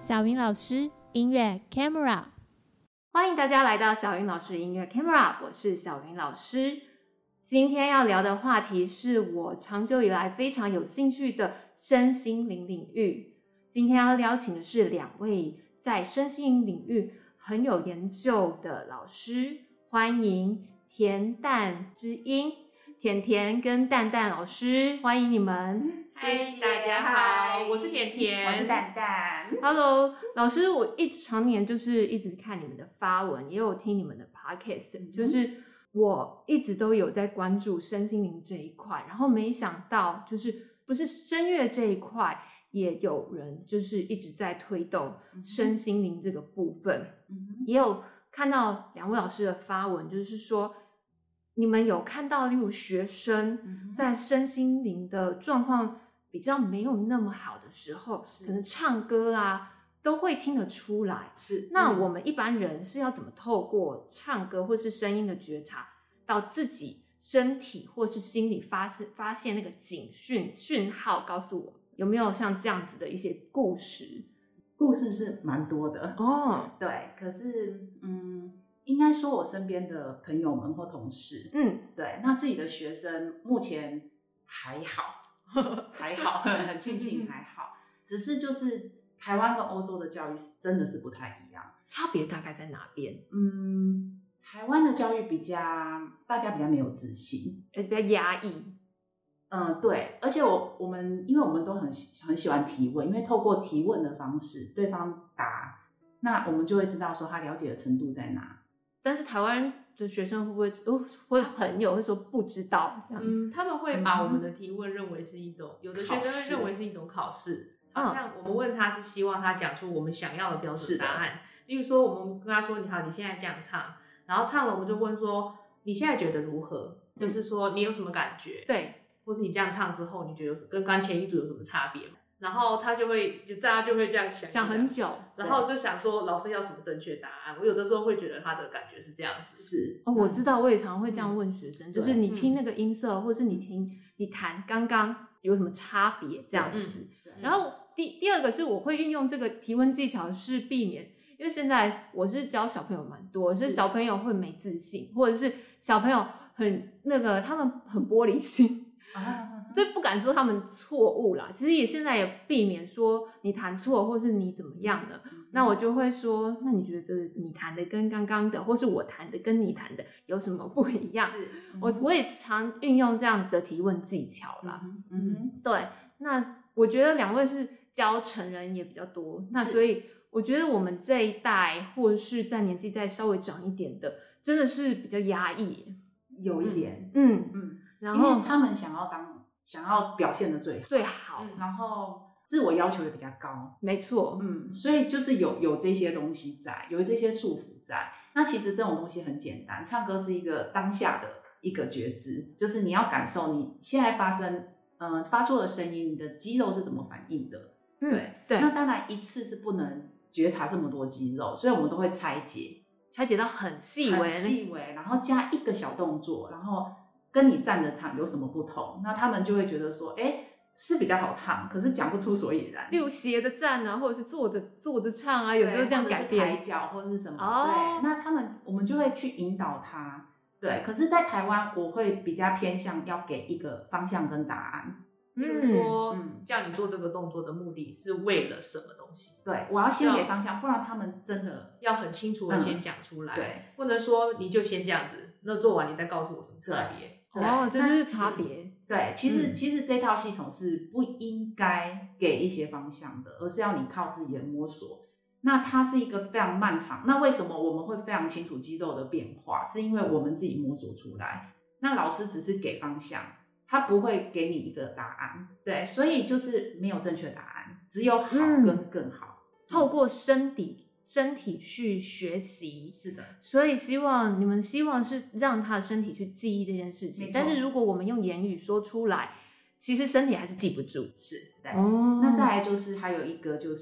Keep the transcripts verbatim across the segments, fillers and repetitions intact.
小云老师音乐 Camera， 欢迎大家来到小云老师音乐 Camera， 我是小云老师。今天要聊的话题是我长久以来非常有兴趣的身心灵领域。今天要邀请的是两位在身心灵领域很有研究的老师，欢迎甜蛋之音甜甜跟蛋蛋老师，欢迎你们。 嗨，大家好， 我是甜甜， 我是蛋蛋。 Hello， 老师，我一常年就是一直看你们的发文，也有听你们的 podcast，、嗯、就是我一直都有在关注身心灵这一块，然后没想到就是不是声乐这一块，也有人就是一直在推动身心灵这个部分，嗯、也有看到两位老师的发文，就是说你们有看到例如学生在身心灵的状况比较没有那么好的时候，可能唱歌啊都会听得出来。 是， 那我们一般人是要怎么透过唱歌或是声音的觉察，到自己身体或是心理发现发现那个警讯讯号，告诉我有没有像这样子的一些故事？ 故事是蛮多的哦， 对，可是嗯，应该说我身边的朋友们或同事，嗯，对，那自己的学生目前还好。还好，很庆幸还好，只是就是台湾跟欧洲的教育真的是不太一样， 差别大概在哪边？ 嗯，台湾的教育比较大家比较没有自信， 比较压抑。 嗯，对，而且我我们因为我们都很很喜欢提问，因为透过提问的方式，对方答，那我们就会知道说他了解的程度在哪。 但是台湾的学生会不会哦，会朋友会说不知道这样？ 嗯，他们会把我们的提问认为是一种，嗯、有的学生会认为是一种考试。好像我们问他是希望他讲出我们想要的标准答案。例如说，我们跟他说：“你好，你现在这样唱。”然后唱了，我们就问说：“你现在觉得如何？”嗯、就是说你有什么感觉？ 对， 或是你这样唱之后，你觉得跟刚前一组有什么差别？然后他就会，就大家就会这样想想很久， 然后就想说老师要什么正确答案。我有的时候会觉得他的感觉是这样子， 是哦，我知道，我也常常会这样问学生，嗯、就是你听那个音色，嗯、或是你听你弹刚刚有什么差别这样子。嗯、然后第第二个是我会运用这个提问技巧，是避免，因为现在我是教小朋友蛮多，是小朋友会没自信，或者是小朋友很那个他们很玻璃心。啊这不敢说他们错误啦，其实也现在也避免说你弹错或是你怎么样的，嗯、那我就会说，那你觉得你弹的跟刚刚的，或是我弹的跟你弹的有什么不一样？ 是，嗯、 我我也常运用这样子的提问技巧啦。嗯嗯，对。那我觉得两位是教成人也比较多，那所以我觉得我们这一代或是在年纪再稍微长一点的，真的是比较压抑， 有一点， 嗯嗯，然后他们想要当。想要表现的最好， 最好， 嗯、然后自我要求也比较高， 没错， 嗯，所以就是有有这些东西在，有这些束缚在。那其实这种东西很简单，唱歌是一个当下的一个觉知，就是你要感受你现在发生，呃，发出的声音，你的肌肉是怎么反应的， 嗯、 对对。那当然一次是不能觉察这么多肌肉，所以我们都会拆解， 拆解到很细微， 很细微，然后加一个小动作，然后。跟你站着唱有什么不同？那他们就会觉得说，哎，是比较好唱，可是讲不出所以然。 例如斜着站啊，或者是坐着坐着唱啊，有时候这样改变， 抬脚或是什么。 哦、 对，那他们我们就会去引导他。对，可是，在台湾我会比较偏向要给一个方向跟答案。 比如说，嗯，叫你做这个动作的目的是为了什么东西？ 对，我要先给方向，不然他们真的要很清楚的先讲出来。 嗯、对， 不能说你就先这样子，那做完你再告诉我什么差别。 哦，这就是差别。 嗯、对，其实、嗯、其实这套系统是不应该给一些方向的，而是要你靠自己的摸索。那它是一个非常漫长。那为什么我们会非常清楚肌肉的变化？是因为我们自己摸索出来。那老师只是给方向，他不会给你一个答案。对，所以就是没有正确答案，只有好跟更好。 嗯、透过身体。身体去学习， 是的， 所以希望你们希望是让他的身体去记忆这件事情，但是如果我们用言语说出来，其实身体还是记不住。 是，对。哦、那再来就是还有一个就是，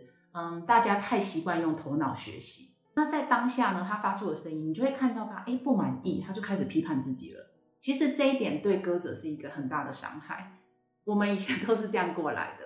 嗯，大家太习惯用头脑学习，那在当下呢，他发出的声音，你就会看到他，哎，不满意，他就开始批判自己了。其实这一点对歌者是一个很大的伤害。我们以前都是这样过来的。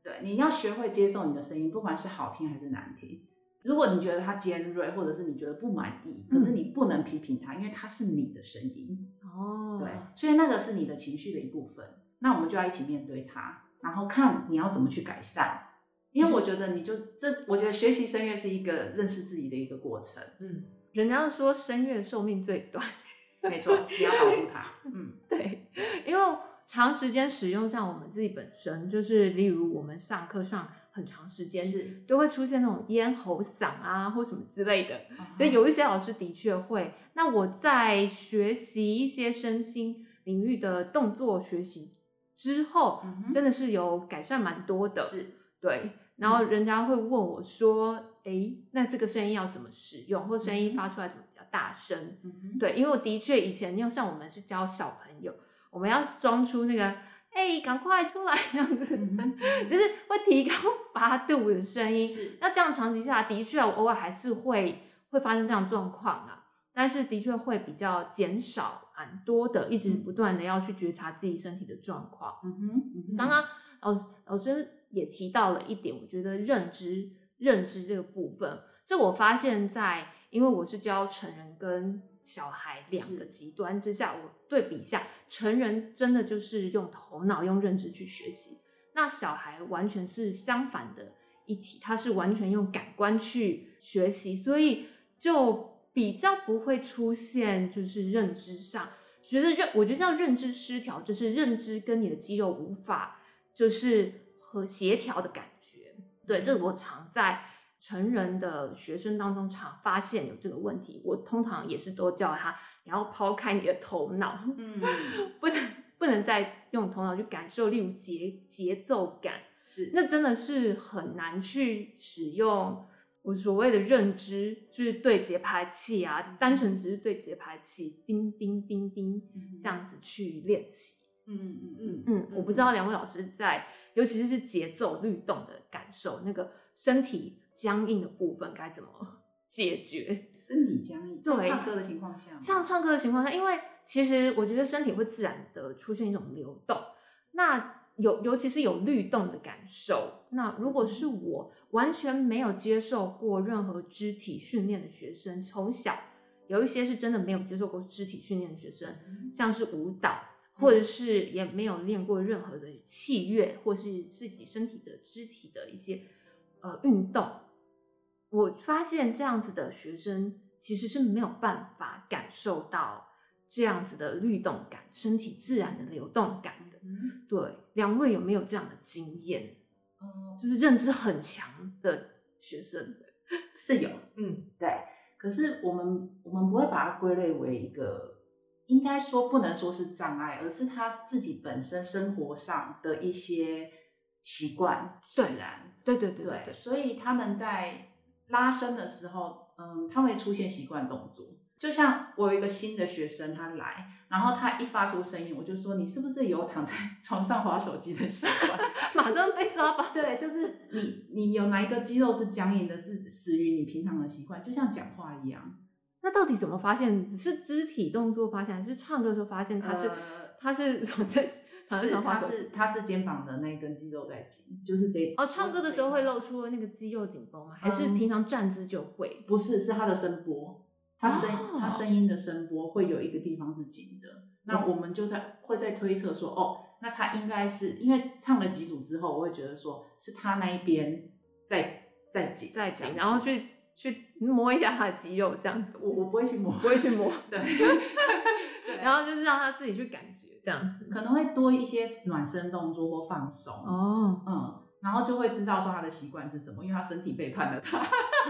对，你要学会接受你的声音，不管是好听还是难听。如果你觉得它尖锐，或者是你觉得不满意，可是你不能批评它，因为它是你的声音。 哦， 对，所以那个是你的情绪的一部分。那我们就要一起面对它，然后看你要怎么去改善。因为我觉得你就这，我觉得学习声乐是一个认识自己的一个过程。 嗯，人家说声乐寿命最短， 没错，你要保护它。嗯， 对，因为长时间使用，像我们自己本身，就是例如我们上课上很长时间， 是就会出现那种咽喉嗓啊，或什么之类的。 uh-huh. 所以有一些老师的确会。那我在学习一些身心领域的动作学习之后， 嗯、 真的是有改善蛮多的。 是， 对。然后人家会问我说：“哎、嗯，那这个声音要怎么使用，或声音发出来怎么比较大声？” 嗯、 对，因为我的确以前，因为像我们是教小朋友，我们要装出那个“哎，赶快出来”这样子，嗯、就是会提高八度的声音。 是， 那这样长期下来，的确我偶尔还是会会发生这样的状况啊，但是的确会比较减少蛮多的，一直不断的要去觉察自己身体的状况。 嗯哼， 刚刚老老师也提到了一点，我觉得认知认知这个部分，这我发现在，因为我是教成人跟小孩两个极端之下，我对比一下，成人真的就是用头脑用认知去学习，那小孩完全是相反的一体，他是完全用感官去学习，所以就比较不会出现就是认知上，觉得认我觉得叫认知失调，就是认知跟你的肌肉无法就是和协调的感觉。对，这我常在成人的学生当中常发现有这个问题，我通常也是都叫他你要抛开你的头脑，嗯，不能不能再用头脑去感受，例如节节奏感， 是那真的是很难去使用我所谓的认知，就是对节拍器啊，单纯只是对节拍器叮叮叮叮这样子去练习。 嗯嗯嗯嗯，我不知道两位老师在，尤其是节奏律动的感受，那个身体僵硬的部分该怎么解决？ 身体僵硬， 对， 唱歌的情况下， 像唱歌的情况下，因为其实我觉得身体会自然的出现一种流动，那有尤其是有律动的感受。那如果是我完全没有接受过任何肢体训练的学生，从小有一些是真的没有接受过肢体训练的学生，嗯、像是舞蹈。或者是也没有练过任何的器乐，或是自己身体的肢体的一些呃运动，我发现这样子的学生其实是没有办法感受到这样子的律动感，身体自然的流动感的。嗯、对，两位有没有这样的经验？嗯，就是认知很强的学生是有，嗯，对。可是我们我们不会把它归类为一个。应该说不能说是障碍，而是他自己本身生活上的一些习惯使然。 对对对 对, 对, 对，所以他们在拉伸的时候，嗯，他会出现习惯动作。就像我有一个新的学生，他来，然后他一发出声音，我就说你是不是有躺在床上滑手机的习惯？ 马上被抓包。 对，就是你你有哪一个肌肉是僵硬的，是始于你平常的习惯，就像讲话一样。 那到底怎么发现？是肢体动作发现，还是唱歌的时候发现他是、呃、他是在是他是他是肩膀的那根肌肉在紧，就是这哦。唱歌的时候会露出那个肌肉紧绷吗？还是平常站姿就会？ 嗯、不是，是他的声波，他声、哦、他声音的声波会有一个地方是紧的。那我们就在会在推测说，哦，那他应该是因为唱了几组之后，我会觉得说是他那一边在在紧在紧，然后去。去摸一下他的肌肉，这样子。 我我不会去摸， 不会去摸， 对。 然后就是让他自己去感觉，这样子。 可能会多一些暖身动作或放松。哦，嗯，然后就会知道说他的习惯是什么，因为他身体背叛了他。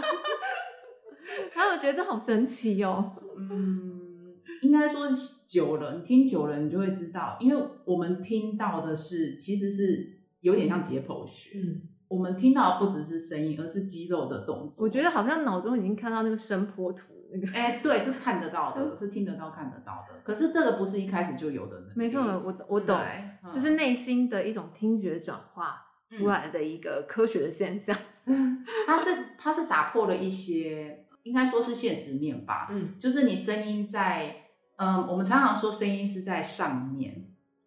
他们觉得这好神奇哦。 嗯，应该说久了，你听久了，你就会知道，因为我们听到的是其实是有点像解剖学。嗯。我们听到的不只是声音，而是肌肉的动作。 我觉得好像脑中已经看到那个声波图，那个哎、欸，对，是看得到的，是听得到、看得到的。可是这个不是一开始就有的能力。 没错，我我懂，嗯、就是内心的一种听觉转化出来的一个科学的现象。 嗯、它是它是打破了一些，应该说是现实面吧。嗯，就是你声音在，嗯，我们常常说声音是在上面。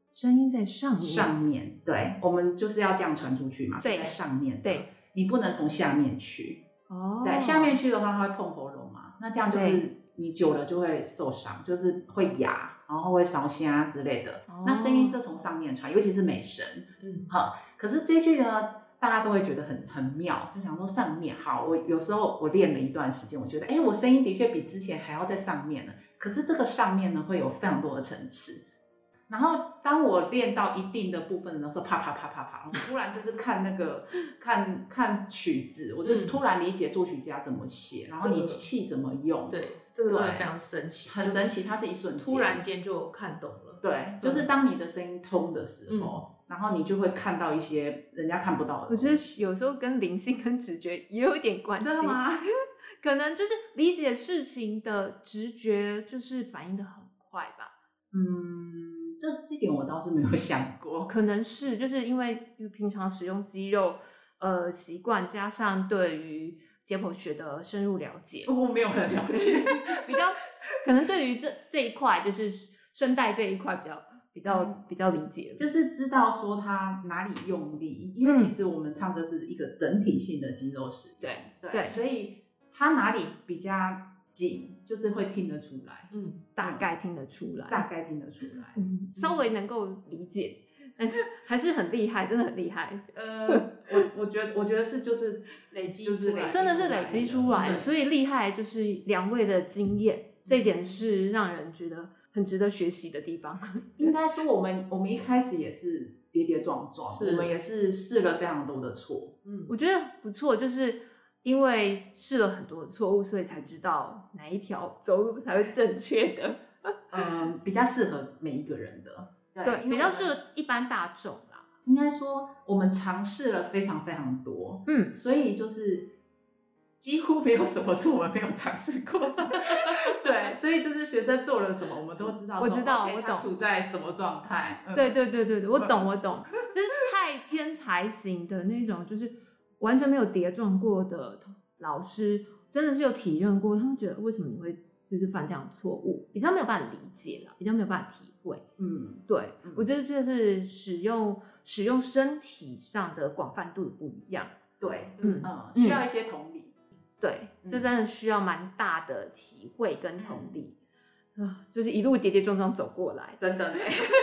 声音在上面， 上面，对，我们就是要这样传出去嘛，是对在上面的， 对， 你不能从下面去， 哦， 对，下面去的话它会碰喉咙嘛，那这样就是你久了就会受伤，就是会哑，然后会烧瞎之类的。 哦、 那声音是从上面传，尤其是美声， 嗯， 好，可是这句呢，大家都会觉得很很妙，就想说上面好。我有时候我练了一段时间，我觉得，哎，我声音的确比之前还要在上面了。可是这个上面呢，会有非常多的层次。然后当我练到一定的部分的时候，啪啪啪啪啪，我突然就是看那个看看曲子，我就突然理解作曲家怎么写，然后你气怎么用。 对，这个真的非常神奇， 很神奇，它是一瞬间， 突然间就看懂了。 对，就是当你的声音通的时候。嗯，然后你就会看到一些人家看不到的东西。 我觉得有时候跟灵性跟直觉也有一点关系。 真的吗？ 可能就是理解事情的直觉，就是反应的很快吧。 嗯，这这点我倒是没有想过。 可能是就是因为平常使用肌肉呃习惯，加上对于解剖学的深入了解， 我没有很了解， 比较可能对于这这一块就是声带这一块比较。比较比较理解， 就是知道说他哪里用力，因为其实我们唱歌是一个整体性的肌肉使用， 对对, 对， 所以他哪里比较紧，就是会听得出来， 嗯，大概听得出来， 大概听得出来， 嗯，稍微能够理解，但是还是很厉害，真的很厉害。 呃，我我觉得我觉得是就是累积， 就是累积真的是累积出来的，所以厉害就是两位的经验，这一点是让人觉得。很值得学习的地方。 应该说我们我们一开始也是跌跌撞撞，我们也是试了非常多的错。 嗯，我觉得不错，就是因为试了很多的错误，所以才知道哪一条走路才会正确的。 嗯，比较适合每一个人的， 对，对，比较适合一般大众啦。 应该说我们尝试了非常非常多，嗯，所以就是几乎没有什么是我们没有尝试过的。对，所以就是学生做了什么，我们都知道。 我知道， okay, 我懂。 他处在什么状态？ 嗯、对对对对对，我懂我懂。就是太天才型的那种，就是完全没有跌撞过的老师，真的是有体认过，他们觉得为什么你会就是犯这样的错误，比较没有办法理解啦，比较没有办法体会。嗯，对，嗯、我觉得就是使用使用身体上的广泛度不一样。 对，嗯嗯，需要一些同理。 对，这真的需要蛮大的体会跟同理，嗯、就是一路跌跌撞撞走过来， 真的呢。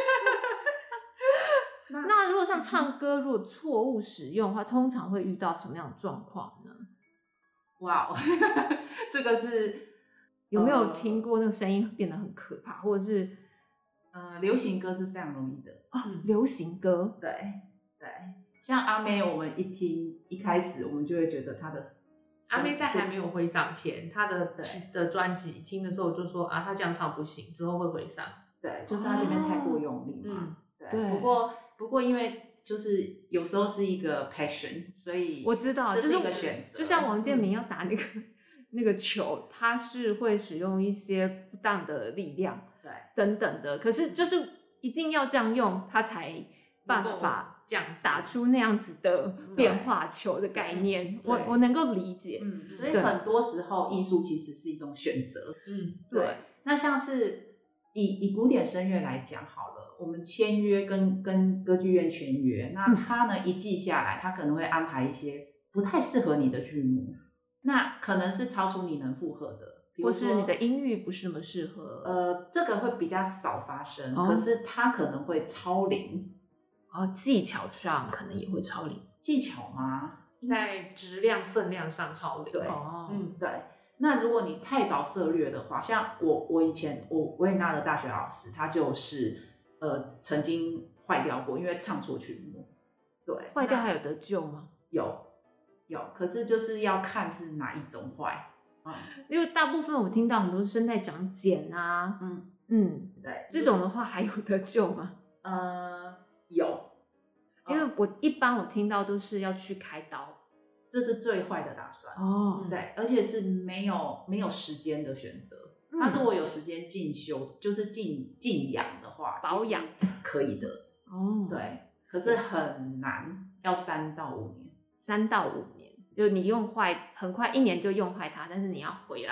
那, 那如果像唱歌，如果错误使用的话，通常会遇到什么样的状况呢？ 哇、wow, 这个是有没有听过那个声音变得很可怕，或者是呃，流行歌是非常容易的啊、哦，流行歌， 对对，像阿妹，我们一听一开始，我们就会觉得她的。 阿妹在还没有回上前，她的的专辑听的时候就说啊，她这样唱不行，之后会回上。 对，就是她这边太过用力嘛。 嗯， 对。 对不过不过，因为就是有时候是一个 passion， 所以我知道， 这是一个选择。 就像王建民要打那个、嗯、那个球，他是会使用一些不当的力量， 对， 等等的。可是就是一定要这样用，他才办法。 这样打出那样子的变化球的概念，我我能够理解。 嗯，所以很多时候艺术其实是一种选择。 嗯， 对。那像是以以古典声乐来讲好了，我们签约跟跟歌剧院签约，那他呢、嗯、一季下来，他可能会安排一些不太适合你的剧目，那可能是超出你能负荷的，比如说或是你的音域不是那么适合。 呃，这个会比较少发生，哦、可是它可能会超龄。 哦，技巧上可能也会超龄， 技巧吗？ 在质量分量上超龄。 对， 哦， 嗯，对。那如果你太早涉略的话，像我，我以前我维也纳的大学老师，他就是呃曾经坏掉过，因为唱错曲目。对， 坏掉还有得救吗？ 有，有，可是就是要看是哪一种坏。嗯， 因为大部分我听到很多声带长茧啊， 嗯嗯， 对， 这种的话还有得救吗？ 呃。有， 因为我一般我听到都是要去开刀， 这是最坏的打算哦。 对，而且是没有没有时间的选择。嗯、他如果有时间进修，就是静静养的话， 保养可以的哦。 对，可是很难，要三到五年。 三到五年，就你用坏，很快一年就用坏它，但是你要回来，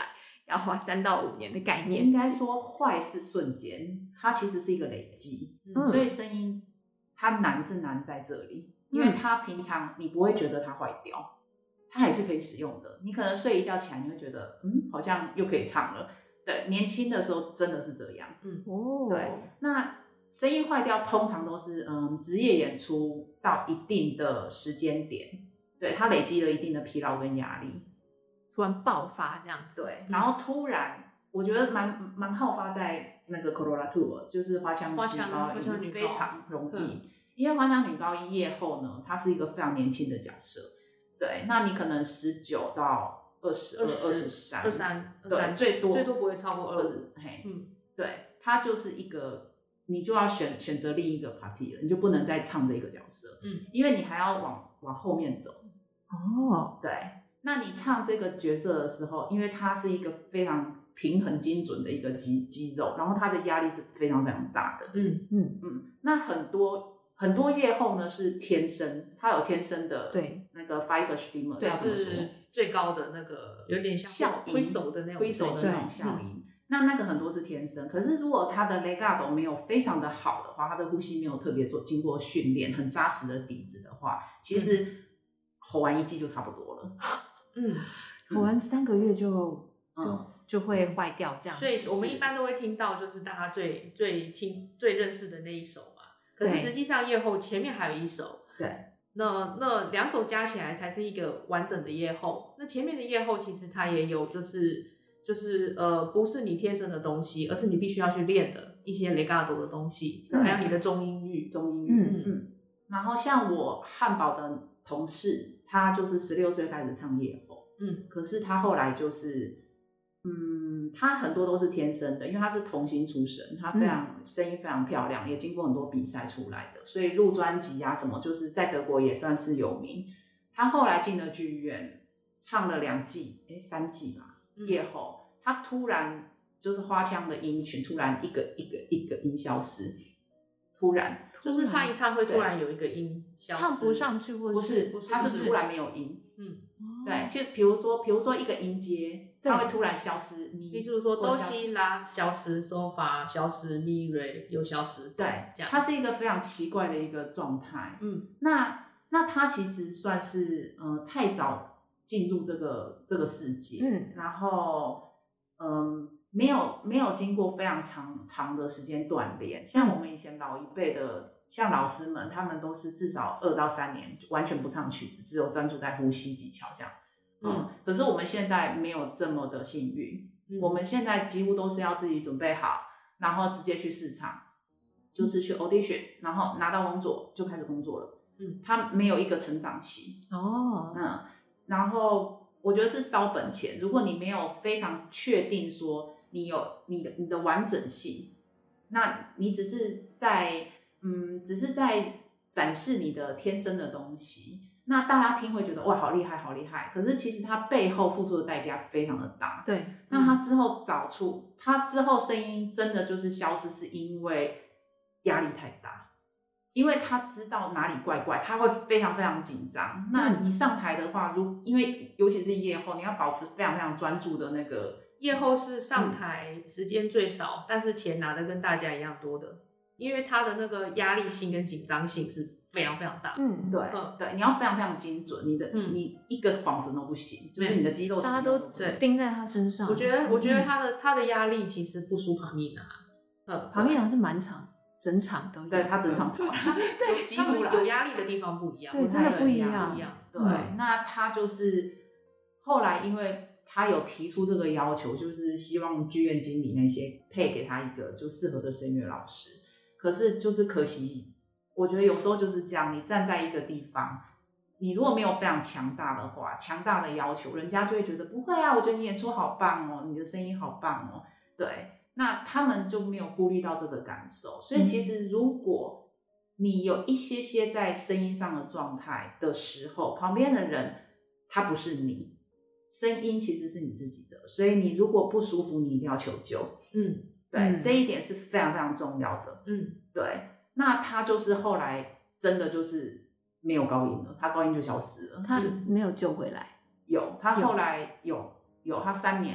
要花三到五年的概念。 应该说坏是瞬间，它其实是一个累积， 嗯所以声音它难是难在这里，因为它平常你不会觉得它坏掉，它还是可以使用的。你可能睡一觉起来，你会觉得嗯，好像又可以唱了。对，年轻的时候真的是这样。 嗯哦， 对，那声音坏掉通常都是嗯职业演出到一定的时间点，对，它累积了一定的疲劳跟压力， 突然爆发这样子。 对，然后突然我觉得蛮蛮好发在那个 coloratura， 就是花腔女花腔高花腔女高音非常容易， 嗯因为花腔女高音夜后呢，它是一个非常年轻的角色，对，那你可能十九到二十二、二十三、 二三、二对， 三， 最多最多不会超过二五。 嘿， 嗯， 对，它就是一个，你就要选选择另一个 party 了，你就不能再唱这个角色， 嗯， 因为你还要往往后面走， 哦， 对，那你唱这个角色的时候，因为它是一个非常平衡精准的一个肌肌肉，然后它的压力是非常非常大的， 嗯嗯嗯，那很多很多夜后呢是天生，它有天生的对那个 five stimmer， 对， 要怎么说是最高的那个，有点像效音挥手的那种挥手的那种声音效音。那那个很多是天生，可是如果他的 legato 没有非常的好的话，他的呼吸没有特别做经过训练，很扎实的底子的话，其实吼完一季就差不多了。 嗯， 吼完三个月就嗯， 就会坏掉这样子。 所以我们一般都会听到，就是大家最最亲、最认识的那一首嘛。可是对实际上夜后前面还有一首， 对， 那那两首加起来才是一个完整的夜后。那前面的夜后其实它也有，就是就是呃，不是你天生的东西，而是你必须要去练的一些 legato 的东西， 对还有你的中音域。 中音域， 嗯嗯。然后像我汉堡的同事，他就是十六岁开始唱夜后， 嗯， 可是他后来就是，嗯，他很多都是天生的，因为他是童星出身，他非常、 嗯、 声音非常漂亮，也经过很多比赛出来的，所以录专辑啊什么，就是在德国也算是有名。他后来进了剧院，唱了两季，哎，三季吧， 嗯、 夜后，他突然就是花腔的音群，突然一个一个一个音消失，突然就是唱一唱会突然有一个音消失， 唱不上去，或者不是， 不是他是突然没有音， 嗯， 对，就比如说，比如说一个音阶，它会突然消失，咪， 例如说哆西拉消失，嗦发消失，咪瑞又消失， 对， 这样， 它是一个非常奇怪的一个状态。 嗯， 那那它其实算是呃太早进入这个这个世界， 嗯， 然后嗯、呃、没有没有经过非常长长的时间锻炼，像我们以前老一辈的。像老师们，他们都是至少二到三年完全不唱曲子，只有专注在呼吸技巧这样。嗯，可是我们现在没有这么的幸运，嗯、我们现在几乎都是要自己准备好，然后直接去试唱，就是去 audition， 然后拿到工作就开始工作了。嗯，他没有一个成长期。 哦， 嗯，然后我觉得是烧本钱，如果你没有非常确定说你有你的你的完整性，那你只是在。嗯，只是在展示你的天生的东西，那大家听会觉得哇，好厉害，好厉害。可是其实他背后付出的代价非常的大。 对， 那他之后找出，他之后声音真的就是消失，是因为压力太大，因为他知道哪里怪怪，他会非常非常紧张。那你上台的话，如因为尤其是夜后，你要保持非常非常专注的那个。 夜后是上台时间最少，嗯、但是钱拿的跟大家一样多的。因为他的那个压力性跟紧张性是非常非常大， 嗯，对，嗯、对，你要非常非常精准，你的，嗯、你一个晃神都不行，就是你的肌肉大家都对盯在他身上。 我觉得，我觉得他的、嗯、他的压力其实不输帕米娜， 呃，帕米娜是满场，整场都有， 对他整场跑， 对，几乎有压力的地方不一样， 对，真的不一样， 不一样， 对，嗯、那他就是后来因为。他有提出这个要求，就是希望剧院经理那些配给他一个就适合的声乐老师。可是就是可惜，我觉得有时候就是这样，你站在一个地方，你如果没有非常强大的话，强大的要求，人家就会觉得不会啊，我觉得你演出好棒哦，你的声音好棒哦，对，那他们就没有顾虑到这个感受。所以其实如果你有一些些在声音上的状态的时候，旁边的人他不是你。声音其实是你自己的，所以你如果不舒服，你一定要求救。 嗯， 对，嗯、这一点是非常非常重要的。 嗯， 对。那他就是后来真的就是没有高音了，他高音就消失了。 他没有救回来。 有，他后来有有他三年，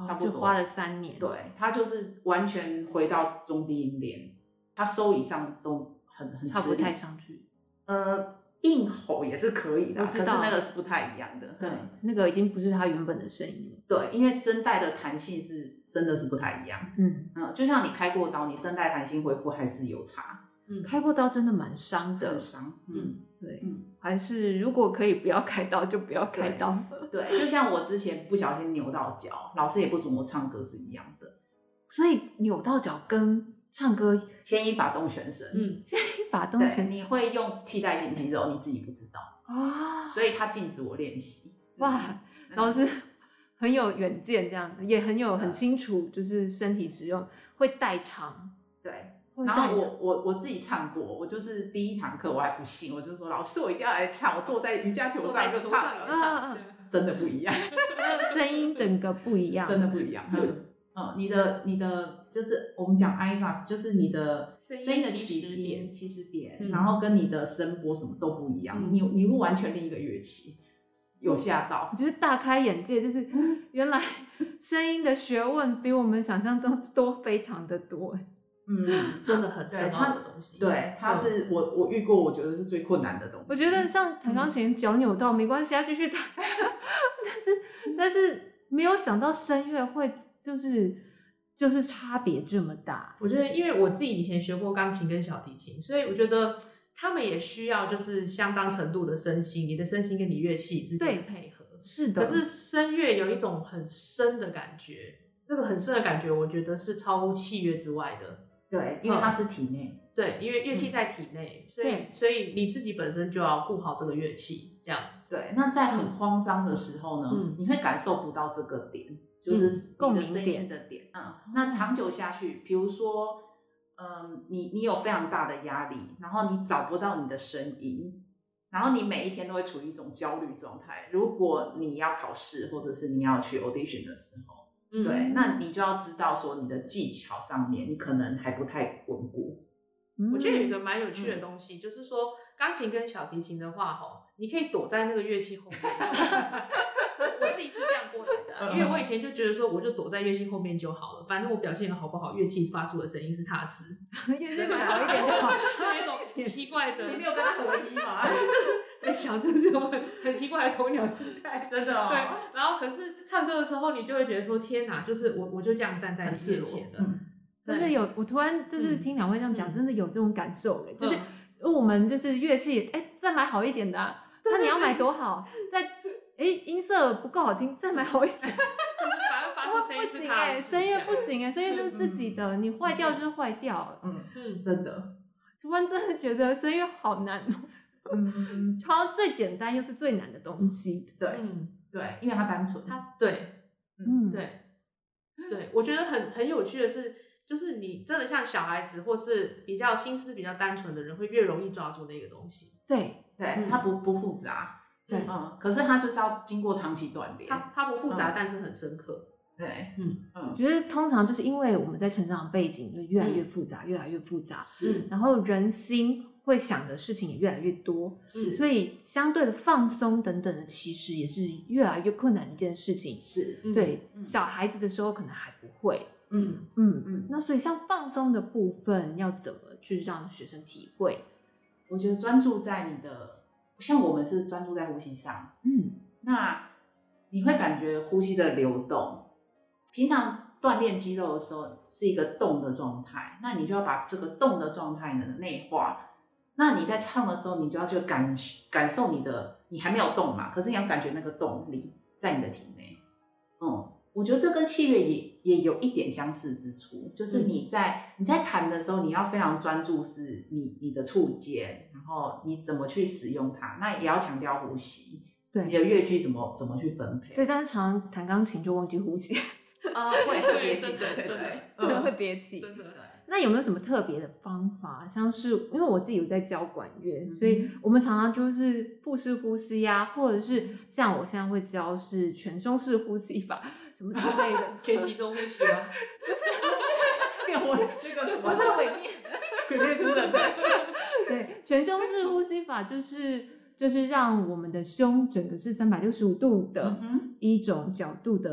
差不多、 就花了三年。 对，他就是完全回到中低音连，他收以上都很很插不太上去。 呃，硬吼也是可以的，可是我知道那个是不太一样的。 对， 嗯那个已经不是他原本的声音了。 对，因为声带的弹性是真的是不太一样。 嗯嗯，就像你开过刀，你声带弹性恢复还是有差， 嗯， 开过刀真的蛮伤的很。伤。嗯对， 嗯， 还是如果可以不要开刀就不要开刀。 对，就像我之前不小心扭到脚，老师也不准我唱歌是一样的。 所以扭到脚跟唱歌牵一发动全身。 嗯， 牵一发动对， 全你会用替代性肌肉，你自己不知道， 啊！ 所以他禁止我练习。 哇， 嗯老师很有远见，这样也很有很清楚，就是身体使用会代偿。 对。 会然后代偿我我我自己唱过，我就是第一堂课我还不信，我就说老师我一定要来唱，我坐在瑜伽球上就唱了， 啊啊啊真的不一样， 声音整个不一样， 真的不一样。嗯，嗯你的你的就是我们讲 I S A S， 就是你的声音声音的起始起点、 点起始点， 嗯然后跟你的声波什么都不一样， 嗯你你会完全另一个乐器，有吓到我。觉得大开眼界，就是原来声音的学问比我们想象中多非常的多。 嗯， 真的很深奥对它的东西。 对，它是我我遇过，我觉得是最困难的东西。 我觉得像弹钢琴脚扭到没关系，他继续弹，但是但是没有想到声乐会就是就是差别这么大。 我觉得，因为我自己以前学过钢琴跟小提琴，所以我觉得他们也需要就是相当程度的身心，你的身心跟你乐器之间的配合。 是的， 可是声乐有一种很深的感觉，那个很深的感觉，我觉得是超乎器乐之外的。 对，因为它是体内。 对，因为乐器在体内，所以对所以你自己本身就要顾好这个乐器，这样。 对，那在很慌张的时候呢， 嗯你会感受不到这个点，就是共鸣你的声点音的点。嗯，那长久下去，比如说，嗯，你你有非常大的压力，然后你找不到你的声音，然后你每一天都会处于一种焦虑状态。如果你要考试，或者是你要去 audition 的时候， 嗯对，那你就要知道说你的技巧上面，你可能还不太稳固。 我觉得有一个蛮有趣的东西，就是说钢琴跟小提琴的话，吼，你可以躲在那个乐器后面。我自己是这样过来的，因为我以前就觉得说，我就躲在乐器后面就好了，反正我表现的好不好，乐器发出的声音是他的事。 也是蛮好一点就好。 有一种奇怪的， 你没有跟他合一吗？ 很小声这种很很奇怪的鸵鸟心态。 真的哦。 对，然后可是唱歌的时候，你就会觉得说，天哪，就是我我就这样站在你面前的。 嗯真的有，我突然就是听两位这样讲， 嗯真的有这种感受了，就是嗯我们就是乐器，哎，再买好一点的啊，那你要买多好？再哎音色不够好听，再买好一点。 反正发出声音是他的哎， 事声乐不行哎，声乐就是自己的，你坏掉就是坏掉。 嗯， 嗯， 真的。 突然真的觉得声乐好难哦， 嗯， 好像最简单又是最难的东西。 对嗯， 对，因为它单纯。 他对嗯， 对对，我觉得很很有趣的是，就是你真的像小孩子或是比较心思比较单纯的人，会越容易抓住那个东西。 对对， 嗯它不不复杂。 对嗯，可是它就是要经过长期锻炼。 它它不复杂， 嗯但是很深刻。 对， 嗯嗯我，觉得通常就是因为我们在成长背景就越来越复杂，越来越复杂， 是然后人心会想的事情也越来越多， 是所以相对的放松等等的，其实也是越来越困难的一件事情。 是， 嗯对， 嗯小孩子的时候可能还不会， 嗯嗯嗯， 那所以像放松的部分，要怎么去让学生体会？ 我觉得专注在你的，像我们是专注在呼吸上， 嗯， 那你会感觉呼吸的流动。平常锻炼肌肉的时候是一个动的状态，那你就要把这个动的状态呢内化。那你在唱的时候，你就要去感感受你的，你还没有动嘛，可是你要感觉那个动力在你的体内。嗯，我觉得这跟器乐也也有一点相似之处，就是你在、嗯、你在弹的时候，你要非常专注，是你你的触键，然后你怎么去使用它，那也要强调呼吸。 对， 你的乐句怎么怎么去分配？ 对，但是常常弹钢琴就忘记呼吸， 啊、呃，会会憋气， 对对对真的对， 真的嗯会憋气。 真的。 那有没有什么特别的方法？像是因为我自己有在教管乐， 嗯、 所以我们常常就是腹式呼吸呀、啊，或者是像我现在会教是全胸式呼吸法什么之类的， 全集中呼吸吗？ 不是不是， 我那个什么， 我在毁灭， 毁灭之人，对对，全胸式呼吸法就是就是让我们的胸整个是三百六十五度的一种角度的。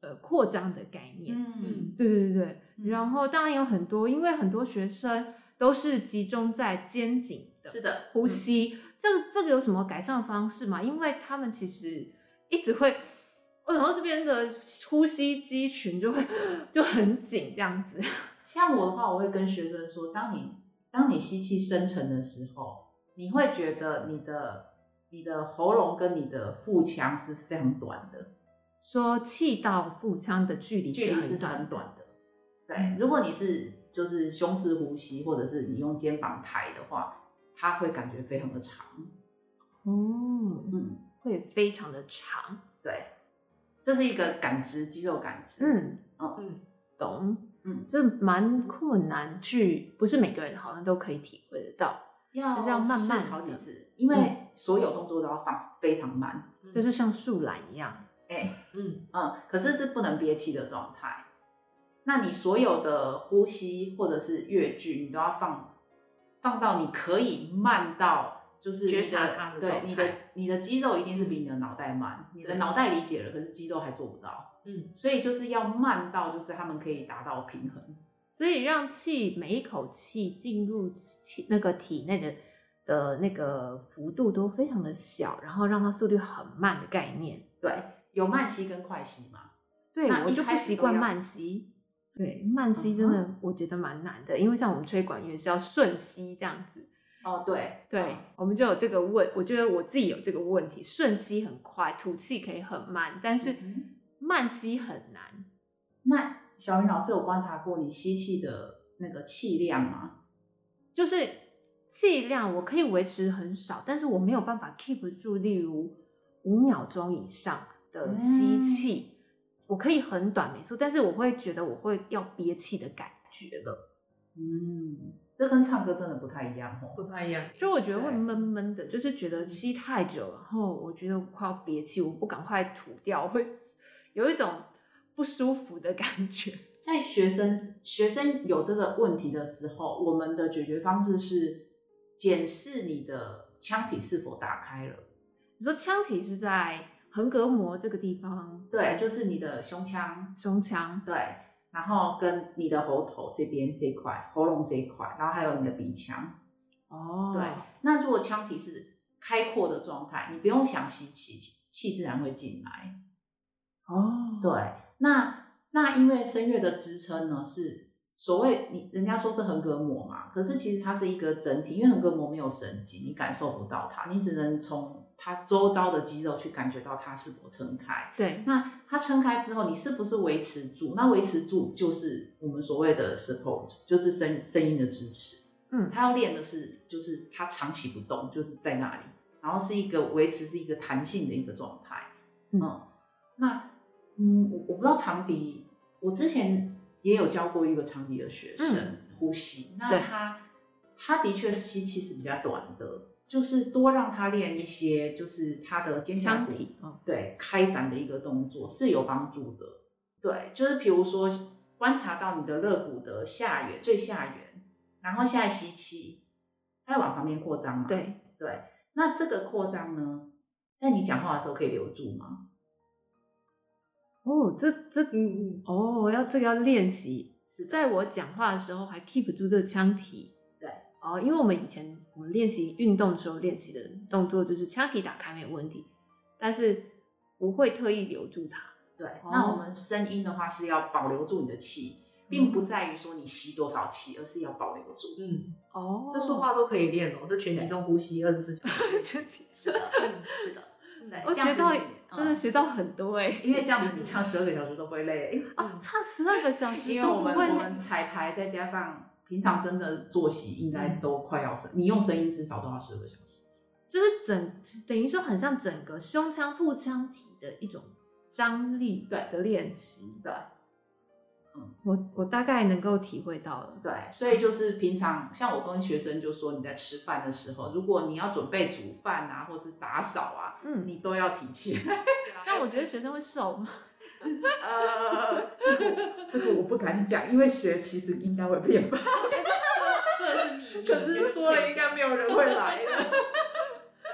呃扩张的概念。 嗯， 对对对对。 嗯然后当然有很多，因为很多学生都是集中在肩颈的， 是的， 呼吸，嗯、这个这个有什么改善方式吗？因为他们其实一直会，然后这边的呼吸肌群就会就很紧这样子。 像我的话，我会跟学生说，当你当你吸气深沉的时候，你会觉得你的你的喉咙跟你的腹腔是非常短的， 说气到腹腔的距离距离是很短很短的。对， 嗯、 如果你是就是胸式呼吸，或者是你用肩膀抬的话，它会感觉非常的长。 哦， 嗯， 会非常的长。 对，这是一个感知，肌肉感知。 嗯嗯嗯，懂。 嗯， 这蛮困难去，不是每个人好像都可以体会得到， 要要慢慢试好几次，因为所有动作都要放非常慢， 嗯、就是像树懒一样。 哎、欸， 嗯嗯，可是是不能憋气的状态。那你所有的呼吸或者是乐句，你都要放放到你可以慢到，就是觉察它的状态。 对，你的你的肌肉一定是比你的脑袋慢，你的脑袋理解了，可是肌肉还做不到。 嗯， 所以就是要慢到，就是他们可以达到平衡。 所以让气每一口气进入体那个体内的的那个幅度都非常的小，然后让它速率很慢的概念。 对，有慢吸跟快吸嘛。 对，我就不习惯慢吸。对，慢吸真的我觉得蛮难的，因为像我们吹管乐是要顺吸这样子。 哦，对对， 哦、 我们就有这个问，我觉得我自己有这个问题，顺吸很快，吐气可以很慢，但是慢吸很难。 嗯、那小云老师有观察过你吸气的那个气量吗？ 就是气量我可以维持很少，但是我没有办法 keep 住，例如五秒钟以上的吸气。嗯，我可以很短没错，但是我会觉得我会要憋气的感觉了。 嗯，这跟唱歌真的不太一样哦， 不太一样。 就我觉得会闷闷的，就是觉得吸太久，然后我觉得我快要憋气，我不赶快吐掉，会有一种不舒服的感觉。 在学生学生有这个问题的时候，我们的解决方式是检视你的腔体是否打开了。 你说腔体是在横膈膜这个地方？ 对，就是你的胸腔， 胸腔， 对，然后跟你的喉头这边这一块，喉咙这一块，然后还有你的鼻腔。 哦， 对，那如果腔体是开阔的状态，你不用想吸气，气自然会进来。 哦， 对，那那因为声乐的支撑呢，是所谓你人家说是横膈膜嘛，可是其实它是一个整体，因为横膈膜没有神经，你感受不到它，你只能从它周遭的肌肉去感觉到它是否撑开。 对， 那它撑开之后，你是不是维持住？那维持住就是我们所谓的 support， 就是声声音的支持。 嗯， 它要练的是，就是它长期不动，就是在那里，然后是一个维持是一个弹性的一个状态。嗯，嗯那嗯，我我不知道长笛，我之前也有教过一个长笛的学生、嗯、呼吸，那他他的确吸气是比较短的。就是多让他练一些，就是他的肩胛骨体、哦、 对开展的一个动作是有帮助的。对，就是比如说观察到你的肋骨的下缘最下缘，然后现在吸气，它往旁边扩张嘛。 对对，那这个扩张呢，在你讲话的时候可以留住吗？ 哦，这这嗯哦，要这个要练习，是在我讲话的时候还 keep 住这个腔体。哦，因为我们以前我们练习运动的时候练习的动作就是腔体打开没有问题，但是不会特意留住它。 对，哦、那我们声音的话是要保留住你的气，并不在于说你吸多少气，而是要保留住。 嗯， 哦， 这说话都可以练哦，这全集中呼吸二十四小时。 全集是的，嗯，是的。对， 我学到真的学到很多哎、 欸，因为这样子你唱十二个小时都不会累。 啊、嗯，唱十二个小时因为我们我们彩排再加上。平常真的作息应该都快要声、嗯，你用声音至少都要十二个小时， 就是整等于说很像整个胸腔腹腔体的一种张力的练习。 对， 嗯，我我大概能够体会到了。 对，所以就是平常像我跟学生就说，你在吃饭的时候，如果你要准备煮饭啊，或是打扫啊，嗯，你都要提气。 但我觉得学生会瘦吗？ 呃，这个这个我不敢讲，因为学其实应该会变胖， 这是秘密。 可是说了应该没有人会来的。